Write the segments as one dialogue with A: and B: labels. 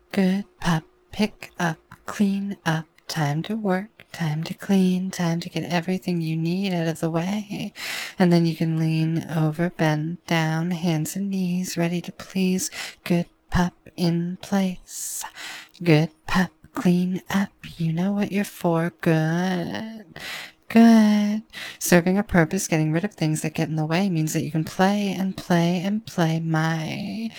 A: Good pup. Pick up, clean up. Time to work, time to clean, time to get everything you need out of the way. And then you can lean over, bend down, hands and knees, ready to please. Good pup in place. Good pup, clean up. You know what you're for. Good. Good. Serving a purpose, getting rid of things that get in the way means that you can play and play and play my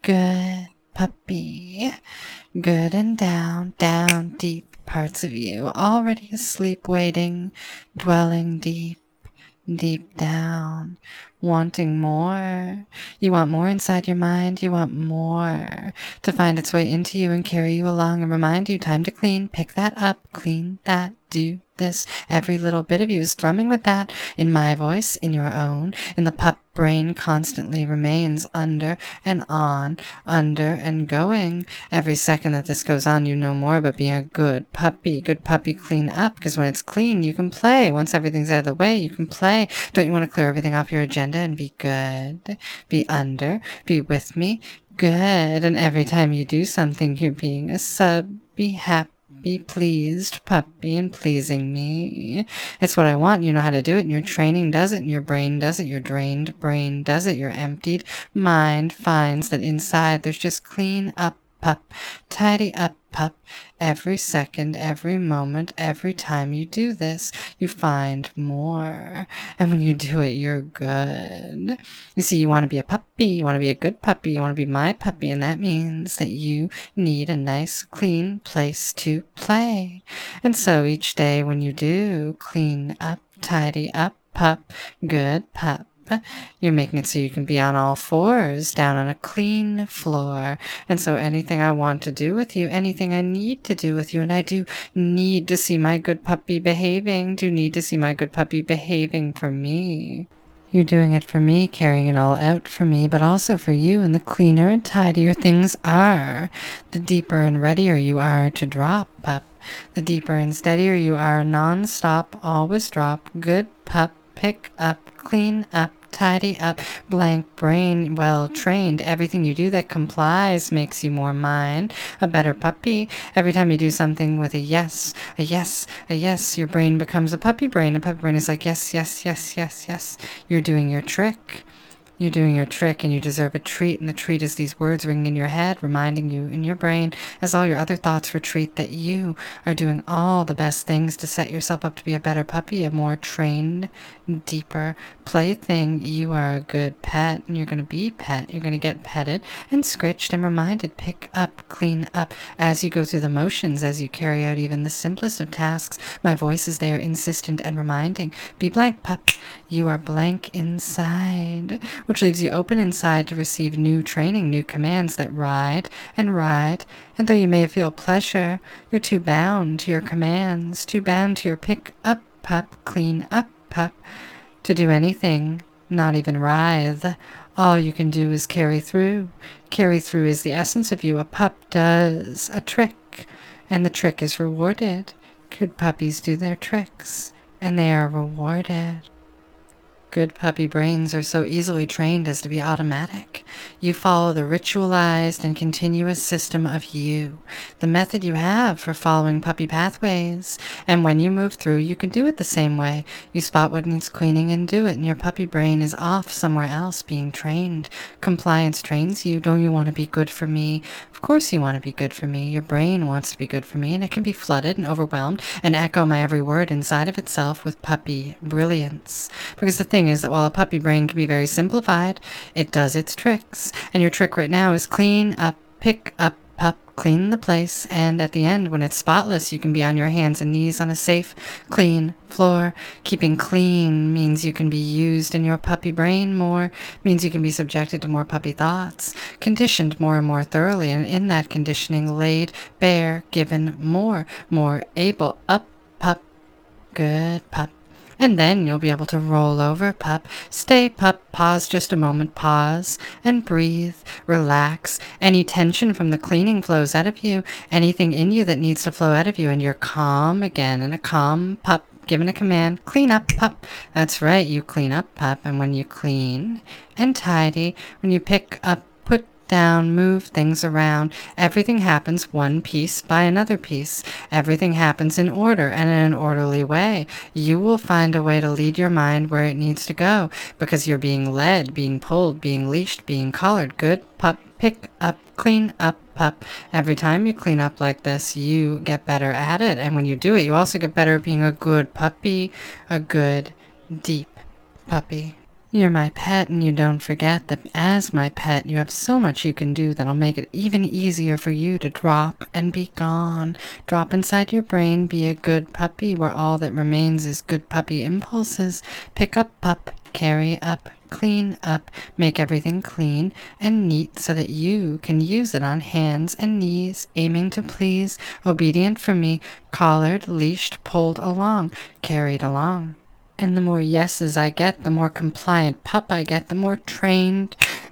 A: good puppy. Good and down, down deep parts of you, already asleep, waiting, dwelling deep, deep down, wanting more. You want more inside your mind, you want more to find its way into you and carry you along and remind you time to clean, pick that up, clean that, do this. Every little bit of you is thrumming with that in my voice, in your own, in the pup brain constantly remains under and on, under and going. Every second that this goes on, you know more about being a good puppy, clean up, because when it's clean, you can play. Once everything's out of the way, you can play. Don't you want to clear everything off your agenda and be good? Be under, be with me, good. And every time you do something, you're being a sub, be happy. Be pleased, puppy, and pleasing me. It's what I want. You know how to do it, and your training does it, and your brain does it, your drained brain does it, your emptied mind finds that inside there's just clean up, pup, tidy up, pup. Every second, every moment, every time you do this, you find more. And when you do it, you're good. You see, you want to be a puppy, you want to be a good puppy, you want to be my puppy, and that means that you need a nice, clean place to play. And so each day when you do clean up, tidy up, pup, good pup, you're making it so you can be on all fours, down on a clean floor. And so anything I want to do with you, anything I need to do with you, and I do need to see my good puppy behaving, do need to see my good puppy behaving for me. You're doing it for me, carrying it all out for me, but also for you, and the cleaner and tidier things are, the deeper and readier you are to drop, pup. The deeper and steadier you are, non-stop, always drop, good pup, pick up, clean up, tidy up, blank brain, well trained. Everything you do that complies makes you more mine, a better puppy. Every time you do something with a yes, a yes, a yes, your brain becomes a puppy brain. A puppy brain is like, yes, yes, yes, yes, yes. You're doing your trick. You're doing your trick and you deserve a treat, and the treat is these words ringing in your head, reminding you in your brain, as all your other thoughts retreat, that you are doing all the best things to set yourself up to be a better puppy, a more trained, deeper plaything. You are a good pet, and you're going to be pet. You're going to get petted and scritched and reminded, pick up, clean up, as you go through the motions, as you carry out even the simplest of tasks. My voice is there, insistent and reminding, be blank, pup. You are blank inside, which leaves you open inside to receive new training, new commands that ride, and though you may feel pleasure, you're too bound to your commands, too bound to your pick up, pup, clean up, pup, to do anything, not even writhe. All you can do is carry through. Carry through is the essence of you. A pup does a trick, and the trick is rewarded. Good puppies do their tricks, and they are rewarded. Good puppy brains are so easily trained as to be automatic. You follow the ritualized and continuous system of you, the method you have for following puppy pathways. And when you move through, you can do it the same way. You spot what needs cleaning and do it, and your puppy brain is off somewhere else being trained. Compliance trains you. Don't you want to be good for me? Of course you want to be good for me. Your brain wants to be good for me, and it can be flooded and overwhelmed and echo my every word inside of itself with puppy brilliance. Because the thing is that while a puppy brain can be very simplified, it does its tricks. And your trick right now is clean up, pick up, pup, clean the place, and at the end, when it's spotless, you can be on your hands and knees on a safe, clean floor. Keeping clean means you can be used in your puppy brain more, means you can be subjected to more puppy thoughts, conditioned more and more thoroughly, and in that conditioning laid bare, given more able, up, pup, good pup. And then you'll be able to roll over, pup. Stay, pup. Pause just a moment. Pause and breathe. Relax. Any tension from the cleaning flows out of you. Anything in you that needs to flow out of you. And you're calm again. And a calm pup. Given a command. Clean up, pup. That's right. You clean up, pup. And when you clean and tidy, when you pick up, put down, move things around. Everything happens one piece by another piece. Everything happens in order and in an orderly way. You will find a way to lead your mind where it needs to go because you're being led, being pulled, being leashed, being collared. Good pup, pick up, clean up, pup. Every time you clean up like this, you get better at it. And when you do it, you also get better at being a good puppy, a good, deep puppy. You're my pet, and you don't forget that as my pet, you have so much you can do that'll make it even easier for you to drop and be gone. Drop inside your brain, be a good puppy, where all that remains is good puppy impulses. Pick up, pup, carry up, clean up, make everything clean and neat so that you can use it on hands and knees, aiming to please, obedient for me, collared, leashed, pulled along, carried along. And the more yeses I get, the more compliant pup I get, the more trained,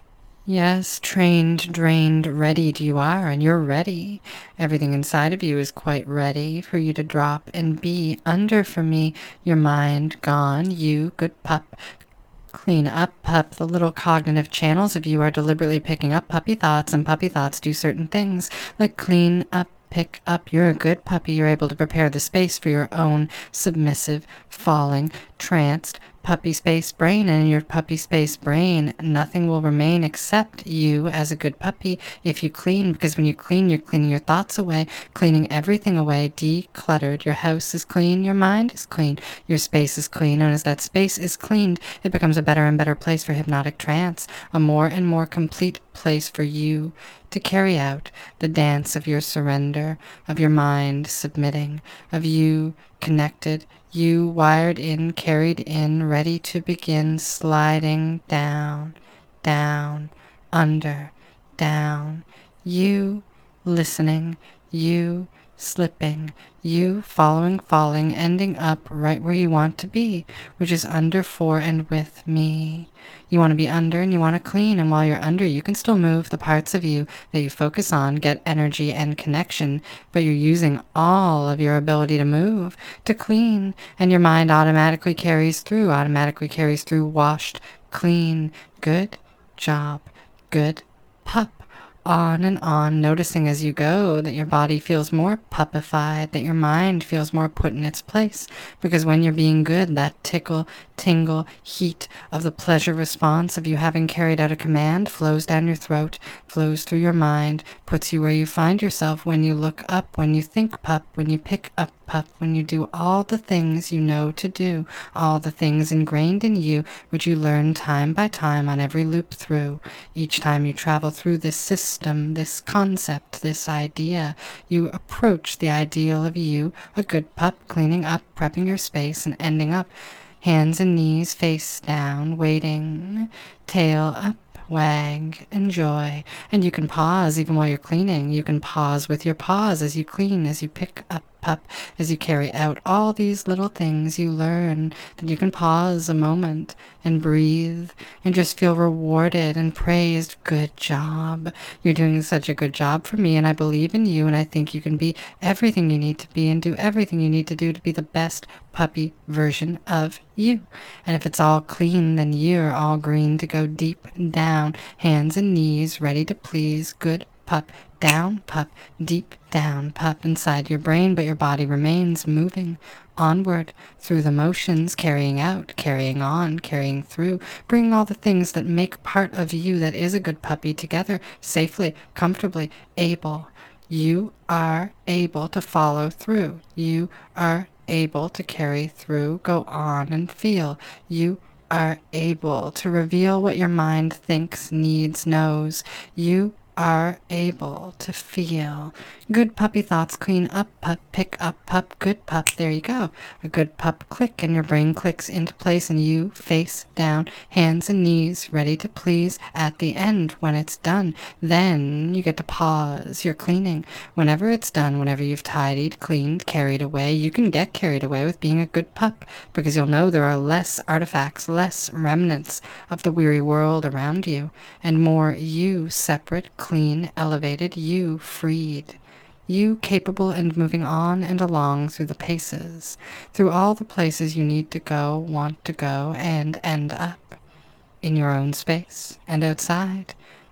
A: yes, trained, drained, readied you are, and you're ready. Everything inside of you is quite ready for you to drop and be under for me. Your mind gone, you, good pup. Clean up, pup. The little cognitive channels of you are deliberately picking up puppy thoughts, and puppy thoughts do certain things, like clean up, pick up. You're a good puppy. You're able to prepare the space for your own submissive, falling, tranced, puppy space brain. And in your puppy space brain, nothing will remain except you as a good puppy if you clean, because when you clean, you're cleaning your thoughts away, cleaning everything away, decluttered. Your house is clean, your mind is clean, your space is clean, and as that space is cleaned, it becomes a better and better place for hypnotic trance, a more and more complete place for you to carry out the dance of your surrender, of your mind submitting, of you connected, you wired in, carried in, ready to begin sliding down, down, under, down, you listening, you slipping, you following, falling, ending up right where you want to be, which is under, for, and with me. You want to be under and you want to clean, and while you're under, you can still move the parts of you that you focus on, get energy and connection, but you're using all of your ability to move, to clean, and your mind automatically carries through, washed, clean, good job, good pup. On and on, noticing as you go that your body feels more puppified, that your mind feels more put in its place. Because when you're being good, that tickle, tingle, heat of the pleasure response of you having carried out a command flows down your throat, flows through your mind, puts you where you find yourself when you look up, when you think pup, when you pick up pup, when you do all the things you know to do, all the things ingrained in you, which you learn time by time on every loop through. Each time you travel through this system, this concept, this idea, you approach the ideal of you, a good pup, cleaning up, prepping your space, and ending up hands and knees face down, waiting, tail up, wag, enjoy. And you can pause even while you're cleaning. You can pause with your paws as you clean, as you pick up pup, as you carry out all these little things you learn, that you can pause a moment and breathe and just feel rewarded and praised. Good job. You're doing such a good job for me, and I believe in you, and I think you can be everything you need to be and do everything you need to do to be the best puppy version of you. And if it's all clean, then you're all green to go deep down, hands and knees, ready to please. Good pup, down pup, deep down pup inside your brain, but your body remains moving onward through the motions, carrying out, carrying on, carrying through, bringing all the things that make part of you that is a good puppy together safely, comfortably, able. You are able to follow through. You are able to carry through, go on and feel. You are able to reveal what your mind thinks, needs, knows. You are able to feel. Good puppy thoughts, clean up pup, pick up pup, good pup. There you go. A good pup click, and your brain clicks into place, and you face down, hands and knees, ready to please. At the end, when it's done, then you get to pause your cleaning. Whenever it's done, whenever you've tidied, cleaned, carried away, you can get carried away with being a good pup, because you'll know there are less artifacts, less remnants of the weary world around you, and more you, separate, clean, elevated, you, freed. You capable and moving on and along through the paces, through all the places you need to go, want to go, and end up in your own space and outside,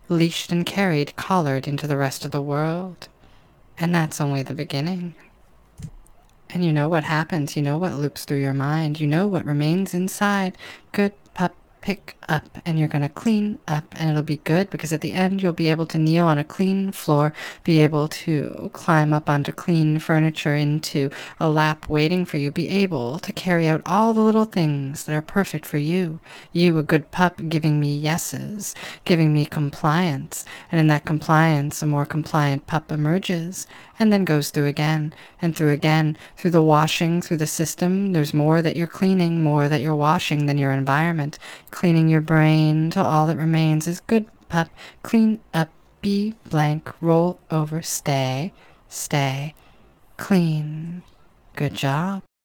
A: leashed and carried, collared into the rest of the world. And that's only the beginning. And you know what happens. You know what loops through your mind. You know what remains inside. Good pup, pick up. And you're going to clean up. And it'll be good because at the end you'll be able to kneel on a clean floor. Be able to climb up onto clean furniture into a lap waiting for you. Be able to carry out all the little things that are perfect for you. You, a good pup, giving me yeses. Giving me compliance. And in that compliance, a more compliant pup emerges. And then goes through again, and through again, through the washing, through the system. There's more that you're cleaning, more that you're washing than your environment. Cleaning your brain till all that remains is good pup. Clean up, be blank, roll over, stay, clean. Good job.